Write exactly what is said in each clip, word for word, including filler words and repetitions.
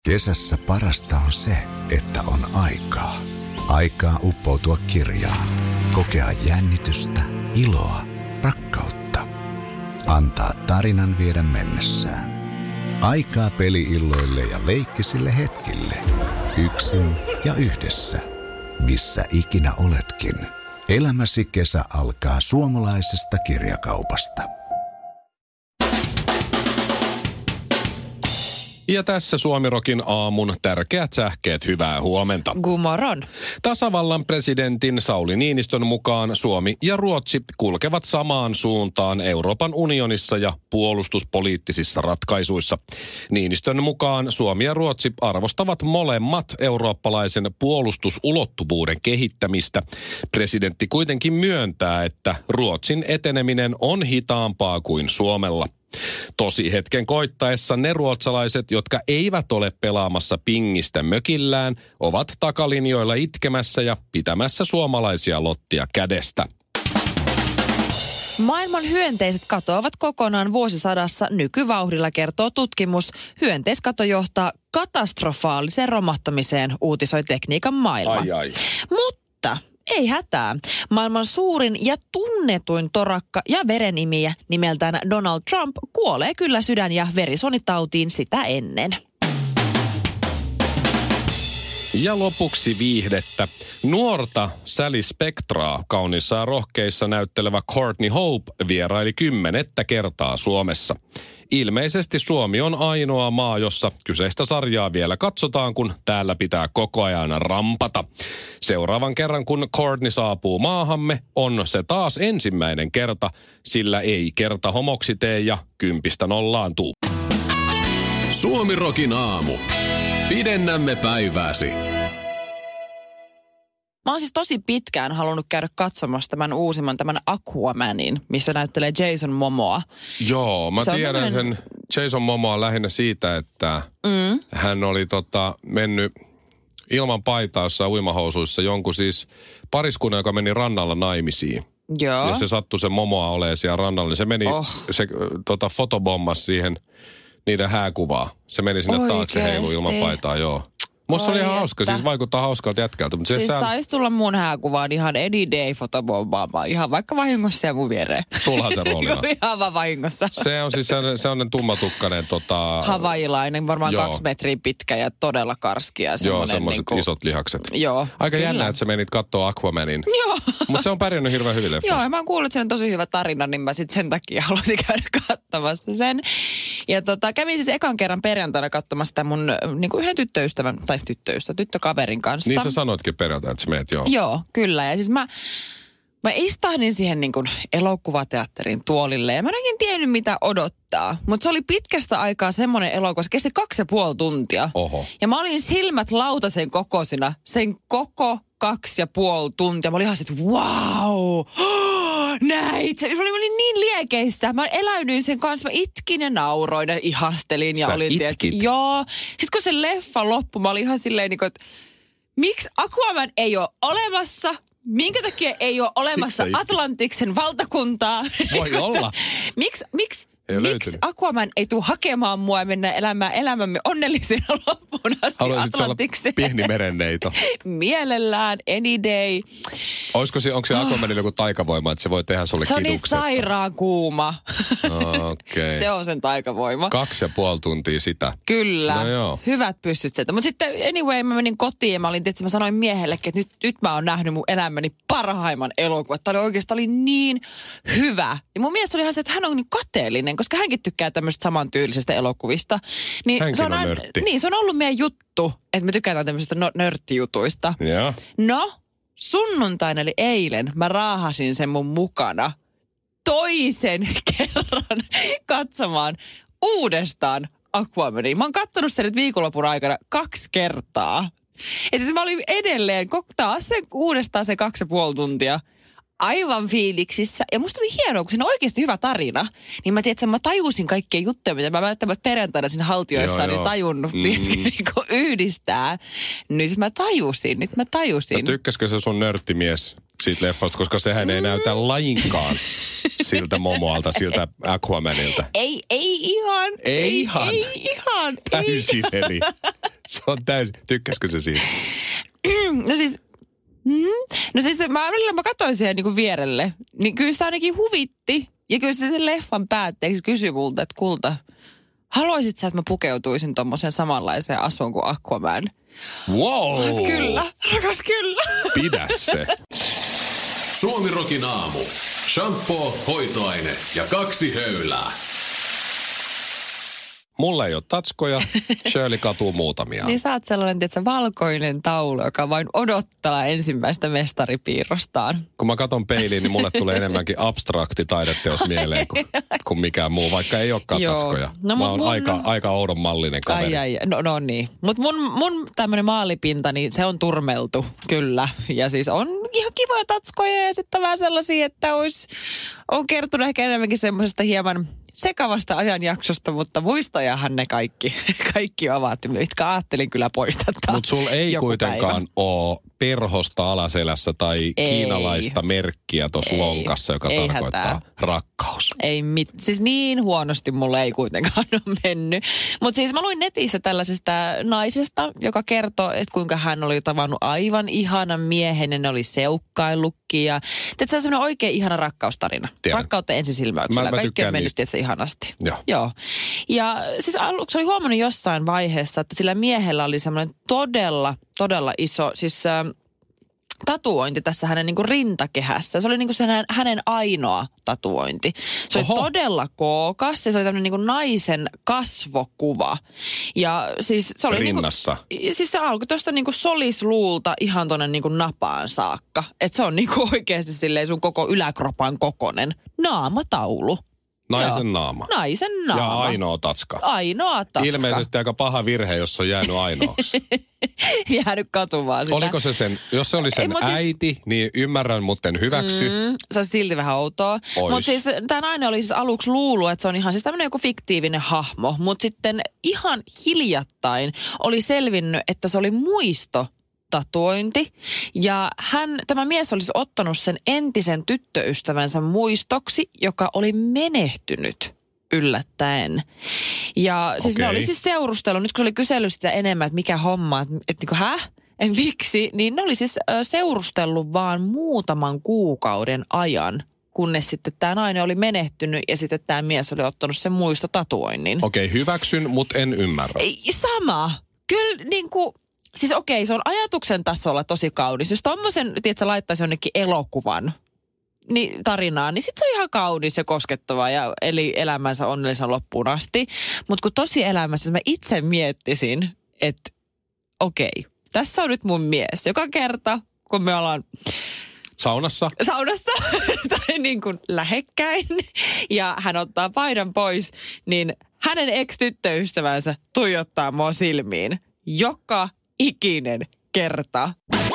Kesässä parasta on se, että on aikaa. Aikaa uppoutua kirjaan, kokea jännitystä, iloa, rakkautta. Antaa tarinan viedä mennessään. Aikaa peli-illoille ja leikkisille hetkille. Yksin ja yhdessä. Missä ikinä oletkin. Elämäsi kesä alkaa suomalaisesta kirjakaupasta. Ja tässä Suomirokin aamun tärkeät sähkeet, hyvää huomenta. Gumoron. Tasavallan presidentin Sauli Niinistön mukaan Suomi ja Ruotsi kulkevat samaan suuntaan Euroopan unionissa ja puolustuspoliittisissa ratkaisuissa. Niinistön mukaan Suomi ja Ruotsi arvostavat molemmat eurooppalaisen puolustusulottuvuuden kehittämistä. Presidentti kuitenkin myöntää, että Ruotsin eteneminen on hitaampaa kuin Suomella. Tosi hetken koittaessa ne ruotsalaiset, jotka eivät ole pelaamassa pingistä mökillään, ovat takalinjoilla itkemässä ja pitämässä suomalaisia lottia kädestä. Maailman hyönteiset katoavat kokonaan vuosisadassa nykyvauhdilla, kertoo tutkimus. Hyönteiskato johtaa katastrofaaliseen romahtamiseen, uutisoi Tekniikan Maailma. Ai ai. Mutta ei hätää. Maailman suurin ja tunnetuin torakka ja verenimiä nimeltään Donald Trump kuolee kyllä sydän- ja verisuonitautiin sitä ennen. Ja lopuksi viihdettä. Nuorta Sally Spectraa kaunissa ja rohkeissa näyttelevä Courtney Hope vieraili kymmenettä kertaa Suomessa. Ilmeisesti Suomi on ainoa maa, jossa kyseistä sarjaa vielä katsotaan, kun täällä pitää koko ajan rampata. Seuraavan kerran, kun Courtney saapuu maahamme, on se taas ensimmäinen kerta, sillä ei kerta homoksi tee ja kympistä nollaan tuu. Suomirokin aamu. Pidennämme päivääsi. Mä oon siis tosi pitkään halunnut käydä katsomassa tämän uusimman, tämän Aquamanin, missä näyttelee Jason Momoa. Joo, mä Se tiedän tämmönen... sen Jason Momoa lähinnä siitä, että mm. hän oli tota, mennyt ilman paitaa jossain uimahousuissa jonkun siis pariskunnan, joka meni rannalla naimisiin. Joo. Ja se sattui se Momoa olemaan siellä rannalla, niin se meni, oh. se tota, fotobommas siihen niiden hääkuvaa. Se meni sinne Oikeesti? Taakse heilu ilman paitaa, joo. Musta se oli ihan hauska, siis vaikuttaa hauskalta jätkältä. Mutta siis sään... sais tulla mun hääkuvaan ihan any day fotobombaamaan, ihan vaikka vahingossa ja mun viereen. Sulhan se rooli on. Ihan vaan vahingossa. Se on siis sellainen, sellainen tummatukkainen tota... havailainen, varmaan joo. kaksi metriä pitkä ja todella karski. Ja joo, semmoiset niinku... isot lihakset. Joo. Aika kyllä. jännä, että sä menit kattoo Aquamanin. Joo. Mutta se on pärjännyt hirveän hyvin leffassa. Joo, ja mä oon kuullut, että se on tosi hyvä tarina, niin mä sit sen takia halusin käydä katsomassa sen. Ja tota, kävin siis ekan kerran perjantaina katsomassa sitä mun niinku yhden tyttöystävän, tai tyttöystä, tyttökaverin kanssa. Niin sä sanoitkin perjantaina, että sä meet, joo. Joo, kyllä. Ja siis mä, mä istahdin siihen niin kuin elokuvateatterin tuolille ja mä en oikein tiennyt mitä odottaa. Mutta se oli pitkästä aikaa semmoinen elokuva, se kesti kaksi ja puoli tuntia. Oho. Ja mä olin silmät lautasen kokoisina sen koko kaksi ja puoli tuntia. Mä olin ihan se, että wow, näit. Se oli, mä olin niin liekeissä. Mä eläydyin sen kanssa. Mä itkin ja nauroin ja ihastelin. Ja sä olin, itkit? Tiedät, joo. Sitten kun se leffa loppui, mä olin ihan silleen niin kuin, että miksi Aquaman ei ole olemassa? Minkä takia ei ole olemassa Atlantiksen valtakuntaa? Voi olla. Miksi, miksi? Miksi Aquaman ei tule hakemaan mua ja mennä elämään elämämme onnellisena loppuun asti Haluaisitko Atlantikseen? olla pieni merenneito? Mielellään, any day. Olisiko se, onko se Aquamanilla joku taikavoima, että se voi tehdä sulle se kiduksetta? Se on niin sairaan kuuma. Okay. Se on sen taikavoima. Kaksi ja puoli tuntia sitä. Kyllä. No joo. Hyvät pyssyt sieltä. Mutta sitten anyway, mä menin kotiin ja mä olin, tietysti, mä sanoin miehellekin, että nyt, nyt mä oon nähnyt mun elämäni parhaimman elokuvan. Tämä oli oikeastaan oli niin hyvä. Ja mun mies oli ihan se, että hän on niin kateellinen, koska hänkin tykkää tämmöistä samantyylisestä elokuvista. Niin hänkin se on, on aina, nörtti. Niin, se on ollut meidän juttu, että me tykätään tämmöisistä no, nörttijutuista. Ja. No, sunnuntaina eli eilen mä raahasin sen mun mukana toisen kerran katsomaan uudestaan Aquamania. Mä oon kattonut sen nyt viikonlopun aikana kaksi kertaa. Ja siis mä olin edelleen taas sen uudestaan se kaksi ja puoli tuntia aivan fiiliksissä. Ja musta oli hienoa, kun siinä on oikeasti hyvä tarina. Niin mä tiedän, että mä tajusin kaikkia juttuja, mitä mä välttämättä perjantaina siinä haltioissaan niin tajunnut mm. niin, niin yhdistää. Nyt mä tajusin, nyt mä tajusin. Ja tykkäskö se sun nörttimies siitä leffasta, koska sehän ei mm. näytä lainkaan siltä momoalta, siltä Aquamanilta. Ei, ei ihan. Ei ihan. Ei ihan. Täysin eli. Se on täysin. Tykkäskö se siitä? No siis, mm, no siis mä, välillä mä katsoin siihen niin kuin vierelle, niin kyllä sitä ainakin huvitti. Ja kyllä se sen leffan päätteeksi kysyi multa, että kulta, haluaisit sä, että mä pukeutuisin tommosen samanlaiseen asuun kuin Aquaman? Wow! Kyllä, rakas kyllä. Pidä se. Suomirokin aamu. Shampoo, hoitoaine ja kaksi höylää. Mulla ei ole tatskoja, Shirley katuu muutamia. Niin sä oot sellainen, tietsä, valkoinen taulu, joka vain odottaa ensimmäistä mestaripiirrostaan. Kun mä katon peiliin, niin mulle tulee enemmänkin abstrakti taideteos mieleen kuin, kuin mikään muu, vaikka ei olekaan Joo. tatskoja. No, mä mut oon mun... aika, aika oudon mallinen kaveri. Ai, ai, no, no niin. Mutta mun, mun tämmönen maalipinta, niin se on turmeltu, kyllä. Ja siis on ihan kivoja tatskoja ja sitten vähän sellaisia, että olisi, on kertonut ehkä enemmänkin semmoisesta hieman sekavasta ajanjaksosta, mutta muistojahan ne kaikki, kaikki ovat, mitkä ajattelin kyllä poistattaa. Mutta sulla ei kuitenkaan ole perhosta alaselässä tai ei. kiinalaista merkkiä tuossa lonkassa, joka ei tarkoittaa hätää. Rakkaus. Ei mit, siis niin huonosti mulle ei kuitenkaan ole mennyt. Mutta siis mä luin netissä tällaisesta naisesta, joka kertoo, että kuinka hän oli tavannut aivan ihanan miehen ja ne oli seukkaillutkin. Ja se on semmoinen oikein ihana rakkaustarina. Tiedän. Rakkautta ensisilmäyksellä. Mä, mä Kaikki on mennyt tietysti ihanasti. Joo. Joo. Ja siis aluksi oli huomannut jossain vaiheessa, että sillä miehellä oli semmoinen todella, todella iso, siis äh, tatuointi tässä hänen niin kuin rintakehässä. Se oli niin kuin se hänen, hänen ainoa tatuointi. Se Oho. oli todella kookas ja se oli tämmöinen niin kuin naisen kasvokuva. Ja siis se oli rinnassa. Niin kuin, siis se alkoi tuosta niin kuin solisluulta ihan tuonne niin kuin napaan saakka. Että se on niin kuin oikeasti silleen sun koko yläkropan kokonen naamataulu. Naisen Joo. naama. Naisen naama. Ja ainoa tatska. Ainoa tatska. Ilmeisesti aika paha virhe, jos on jäänyt ainoaksi. Jäänyt katumaan sitä. Oliko se sen, jos se oli sen Ei, äiti, siis, niin ymmärrän, mutta en hyväksy. Mm, se on silti vähän outoa. Mutta siis tämä nainen oli siis aluksi luullut, että se on ihan siis tämmöinen joku fiktiivinen hahmo. Mutta sitten ihan hiljattain oli selvinnyt, että se oli muisto tatuointi. Ja hän, tämä mies olisi ottanut sen entisen tyttöystävänsä muistoksi, joka oli menehtynyt yllättäen. Ja siis okay. ne oli siis seurustellut, nyt kun se oli kysellyt sitä enemmän, että mikä homma, että, että niin häh? Että miksi? Niin ne oli siis seurustellut vaan muutaman kuukauden ajan, kunnes sitten tämä nainen oli menehtynyt ja sitten tämä mies oli ottanut sen muistotatuoinnin. Okei, okay, hyväksyn, mutta en ymmärrä. Sama. Kyllä niin kuin... Siis okei, se on ajatuksen tasolla tosi kaunis. Jos tommosen, tiedätkö, laittaisi jonnekin elokuvan niin, tarinaan, niin sit se on ihan kaunis ja koskettava ja eli elämänsä onnellisen loppuun asti. Mutta kun tosi elämässä mä itse miettisin, että okei, tässä on nyt mun mies. Joka kerta, kun me ollaan... Saunassa? Saunassa, tai niin kuin lähekkäin, ja hän ottaa paidan pois, niin hänen ex-tyttöystävänsä tuijottaa mua silmiin. Joka ikinen kerta.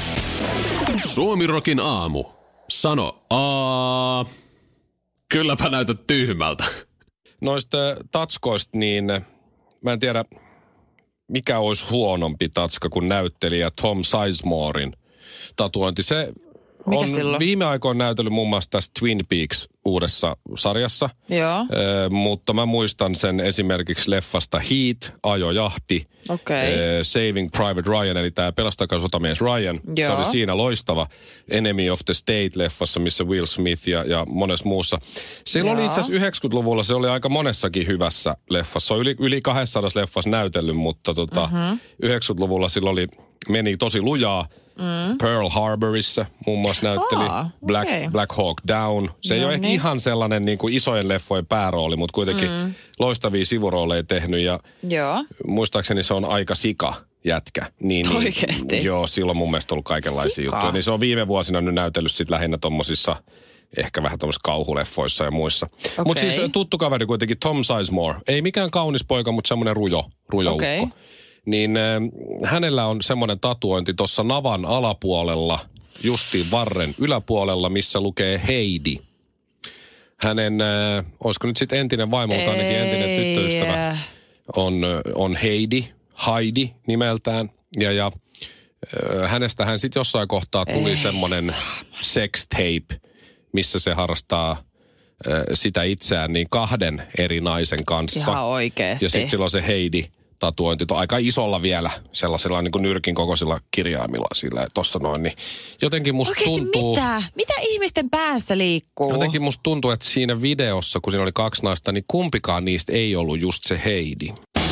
Suomirokin aamu. Sano aa. Kylläpä näytät tyhmältä. Noista tatskoista, niin mä en tiedä, mikä olisi huonompi tatska kuin näyttelijä Tom Sizemoren tatuointi. Se Mikä on silloin? Viime aikoina näytellyt muun muassa tässä Twin Peaks uudessa sarjassa. Joo. Ö, mutta mä muistan sen esimerkiksi leffasta Heat, Ajojahti, okay. ö, Saving Private Ryan, eli tämä Pelastakaa sotamies Ryan. Joo. Se oli siinä loistava Enemy of the State-leffassa, missä Will Smith ja, ja monessa muussa. Siellä oli itse asiassa yhdeksänkymmentäluvulla, se oli aika monessakin hyvässä leffassa. Se on yli, yli kaksisataa leffassa näytellyt, mutta tota, mm-hmm. yhdeksänkymmentäluvulla sillä oli, meni tosi lujaa. Mm. Pearl Harborissa muun muassa näytteli. Aa, Black, okay. Black Hawk Down. Se no, ei ole niin. ihan sellainen niin kuin isojen leffojen päärooli, mutta kuitenkin mm. loistavia sivurooleja tehnyt. Ja joo. Muistaakseni se on aika sika jätkä. Niin, oikeasti? Niin, joo, silloin mun mielestä ollut kaikenlaisia sika. juttuja. Niin se on viime vuosina nyt näytellyt sit lähinnä tommosissa, ehkä vähän tommosissa kauhuleffoissa ja muissa. Okay. Mutta siis tuttu kaveri kuitenkin Tom Sizemore. Ei mikään kaunis poika, mutta semmoinen rujo, rujo okay. ukko. Niin äh, hänellä on semmoinen tatuointi tuossa navan alapuolella, justiin varren yläpuolella, missä lukee Heidi. Hänen, äh, olisiko nyt sitten entinen vaimo, mutta ainakin entinen tyttöystävä, on, on Heidi, Heidi nimeltään. Ja, ja äh, hänestähän sitten jossain kohtaa tuli semmoinen sex tape, missä se harrastaa sitä itseään niin kahden eri naisen kanssa. Ihan oikeesti. Ja sitten silloin se Heidi-tatuointi on aika isolla vielä, sellaisella niin kuin nyrkin kokoisilla kirjaimilla sillä tossa noin. Niin jotenkin musta oikeesti tuntuu... mitä? Mitä ihmisten päässä liikkuu? Jotenkin musta tuntuu, että siinä videossa, kun siinä oli kaksi naista, niin kumpikaan niistä ei ollut just se Heidi.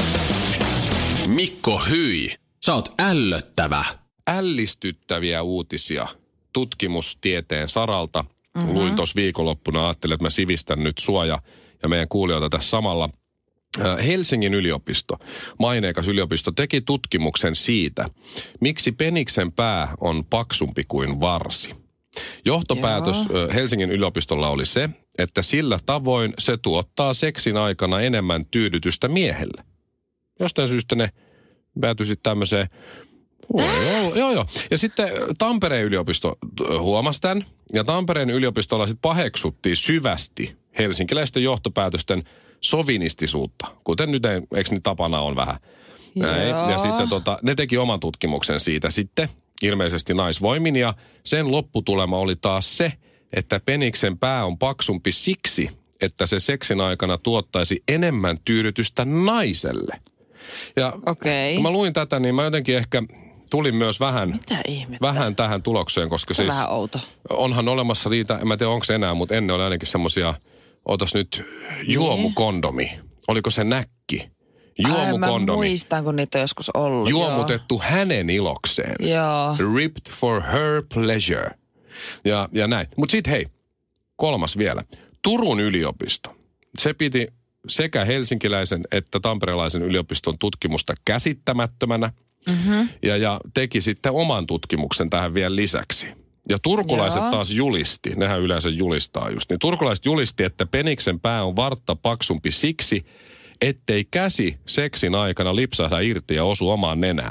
Mikko, hyi. Sä oot ällöttävä. Ällistyttäviä uutisia tutkimustieteen saralta. Mm-hmm. Luin tuossa viikonloppuna, ajattelin, että mä sivistän nyt sua ja, ja meidän kuulijoita tässä samalla. Helsingin yliopisto, maineikas yliopisto, teki tutkimuksen siitä, miksi peniksen pää on paksumpi kuin varsi. Johtopäätös Joo. Helsingin yliopistolla oli se, että sillä tavoin se tuottaa seksin aikana enemmän tyydytystä miehelle. Jostain syystä ne päätyisi tämmöiseen... Joo, joo, joo. Ja sitten Tampereen yliopisto huomasi tämän, ja Tampereen yliopistolla sitten paheksuttiin syvästi helsinkiläisten johtopäätösten sovinistisuutta, kuten nyt, eikö niin tapana on vähän. Näin. Ja sitten tota, ne teki oman tutkimuksen siitä sitten, ilmeisesti naisvoimin, ja sen lopputulema oli taas se, että peniksen pää on paksumpi siksi, että se seksin aikana tuottaisi enemmän tyydytystä naiselle. Ja okay. kun mä luin tätä, niin mä jotenkin ehkä tulin myös vähän, Mitä ihmettä? vähän tähän tulokseen, koska se on siis vähän outo. Onhan olemassa niitä, en mä tiedä onko se enää, mutta ennen oli ainakin semmosia, otas nyt, juomukondomi. Oliko se näkki? Juomukondomi. Ai, mä muistan, kun niitä on joskus ollut. Juomutettu joo. hänen ilokseen. Joo. Ripped for her pleasure. Ja, ja näin. Mutta sitten hei, kolmas vielä. Turun yliopisto. Se piti sekä helsinkiläisen että tamperelaisen yliopiston tutkimusta käsittämättömänä. Mm-hmm. Ja, ja teki sitten oman tutkimuksen tähän vielä lisäksi. Ja turkulaiset Joo. taas julisti, nehän yleensä julistaa just, niin turkulaiset julisti, että peniksen pää on vartta paksumpi siksi, ettei käsi seksin aikana lipsahda irti ja osu omaan nenään.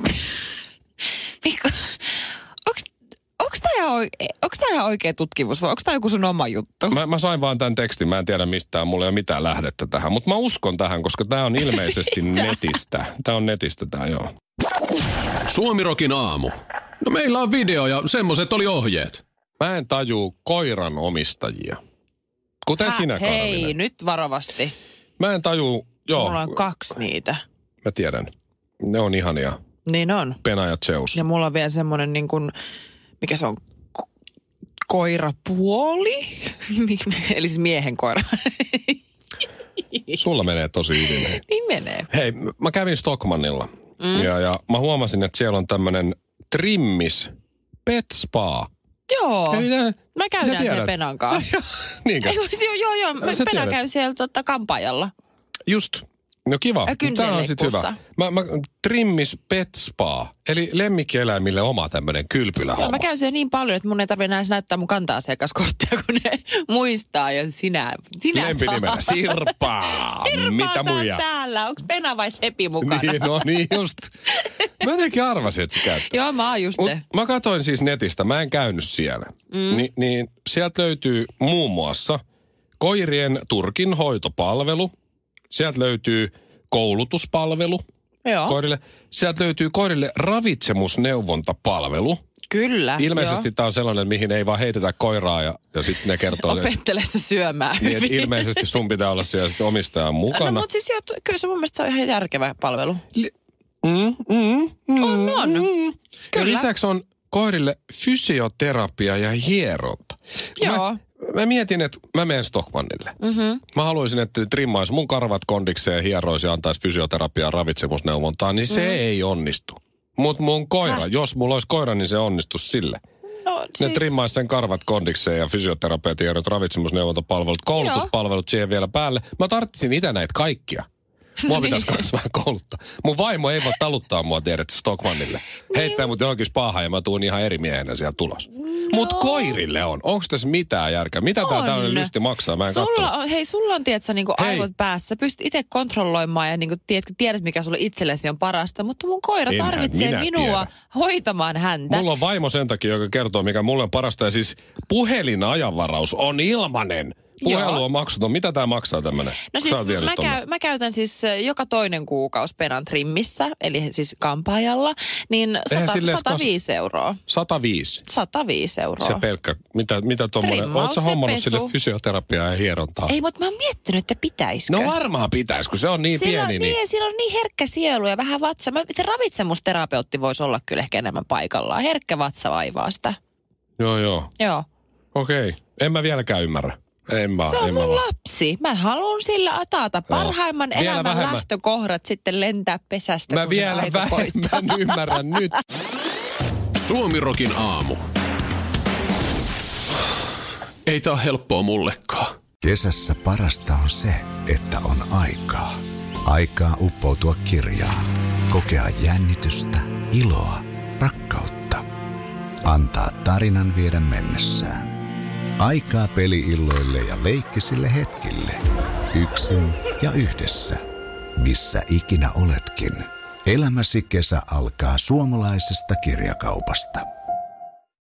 Mikko, onks, onks tää ihan oikea, onks tää ihan oikea tutkimus vai onks tää joku sun oma juttu? Mä, mä sain vaan tämän tekstin, mä en tiedä mistään, mulla ei ole mitään lähdettä tähän, mutta mä uskon tähän, koska tää on ilmeisesti netistä. Tää on netistä tää, joo. Suomirokin aamu. No meillä on video ja semmoset oli ohjeet. Mä en tajuu koiran omistajia. Kuten Hä, sinä, Karolina. Hei, nyt varovasti. Mä en tajuu, joo. Mulla on kaksi niitä. Mä tiedän. Ne on ihania. Niin on. Pena ja Zeus. Ja mulla on vielä semmonen niin kuin, mikä se on, ko- koirapuoli? Eli siis miehen koira. Sulla menee tosi hyvin. Niin menee. Hei, mä kävin Stockmannilla. Mm. Ja, ja mä huomasin, että siellä on tämmönen trimmis pet spa. Joo. Eli nää, mä käydään siellä Penan kanssa. Niinkö? Ei, joo, joo, joo. Pena käy siellä totta kampaajalla. Just. No kiva. Tämä on sit hyvä. Mä, mä, trimmis pet spa. Eli lemmikkieläimille oma tämmönen kylpylähomma. Joo, mä käyn siellä niin paljon, että mun ei tarvitse enää näyttää mun kanta-asiakaskorttia, kun ne muistaa. Ja sinä, sinä lempinimenä. Sirpa. Sirpa mitä muija? Täällä. Onko Pena vai Sepi mukana? Niin, no niin just. Mä jotenkin arvasin, että se käyttää. Joo, mä oon just Mut se. Mä katsoin siis netistä, mä en käynyt siellä. Mm. Ni, niin sieltä löytyy muun muassa koirien Turkin hoitopalvelu. Sieltä löytyy koulutuspalvelu Joo. koirille. Sieltä löytyy koirille ravitsemusneuvontapalvelu. Kyllä. Ilmeisesti tämä on sellainen, mihin ei vaan heitetä koiraa ja, ja sitten ne kertoo. Opettele sitä syömään. Niin, ilmeisesti sun pitää olla siellä sitten omistajan mukana. No mutta siis jo, kyllä se mun mielestä se on ihan järkevä palvelu. Li- mm, mm, mm, on, on. Mm. Kyllä. Ja lisäksi on koirille fysioterapia ja hieronta. Joo. Mä, mä mietin, että mä menen Stockmannille. Mm-hmm. Mä haluaisin, että trimmaisi mun karvat kondikseen ja hieroisi ja antaisi fysioterapiaa ja ravitsemusneuvontaa, niin se mm. ei onnistu. Mutta mun koira, Häh? jos mulla olisi koira, niin se onnistuisi sille. No, ne siis... trimmaisi sen karvat kondikseen ja fysioterapiat, tiedot, ravitsemusneuvontapalvelut, koulutuspalvelut Joo. siihen vielä päälle. Mä tarvitsin itse näitä kaikkia. Mua pitäisi myös vähän kouluttaa. Mun vaimo ei voi taluttaa mua, tiedätkö, Stockmannille. Heittää mut johonkin spaahan ja mä tuun ihan eri miehenä sieltä tulos. No. Mut koirille on. Onko tässä mitään järkeä? Mitä on. Tää tämmöinen lysti maksaa? Mä en sulla on, hei, sulla on, tiedätkö, niinku aivot päässä. Pystyt itse kontrolloimaan ja niinku, tiedät, tiedät, mikä sulle itsellesi on parasta. Mutta mun koira Enhän tarvitsee minua tiedä. hoitamaan häntä. Mulla on vaimo sen takia, joka kertoo, mikä mulle on parasta. Ja siis puhelinajanvaraus on ilmanen. Puhelu on maksuton. Mitä tää maksaa tämmönen? No siis mä, käy, mä käytän siis joka toinen kuukausi penan trimmissä, eli siis kampaajalla, niin sata, sata viisi euroa. sata viisi? sata viisi euroa. Se pelkkä, mitä, mitä tommonen, oot sä hommannut sille fysioterapiaa ja hierontaa? Ei, mutta mä oon miettinyt, että pitäisikö. No varmaan pitäis, kun se on niin sillä pieni. On niin, niin. Sillä on niin herkkä sielu ja vähän vatsa. Mä, se ravitsemusterapeutti voisi olla kyllä ehkä enemmän paikallaan. Herkkä vatsa vaivaa sitä. Joo, joo. Joo. Okei. Okay. En mä vieläkään ymmärrä. En mä, se on en mun mä lapsi. Mä haluan sillä taata parhaimman no. elämän vähemmän. lähtökohdat sitten lentää pesästä, mä vielä vähemmän ymmärrän nyt. Suomirokin aamu. Ei tää ole helppoa mullekaan. Kesässä parasta on se, että on aikaa. Aikaa uppoutua kirjaan. Kokea jännitystä, iloa, rakkautta. Antaa tarinan viedä mennessään. Aikaa peli-illoille ja leikkisille hetkille. Yksin ja yhdessä. Missä ikinä oletkin. Elämäsi kesä alkaa suomalaisesta kirjakaupasta.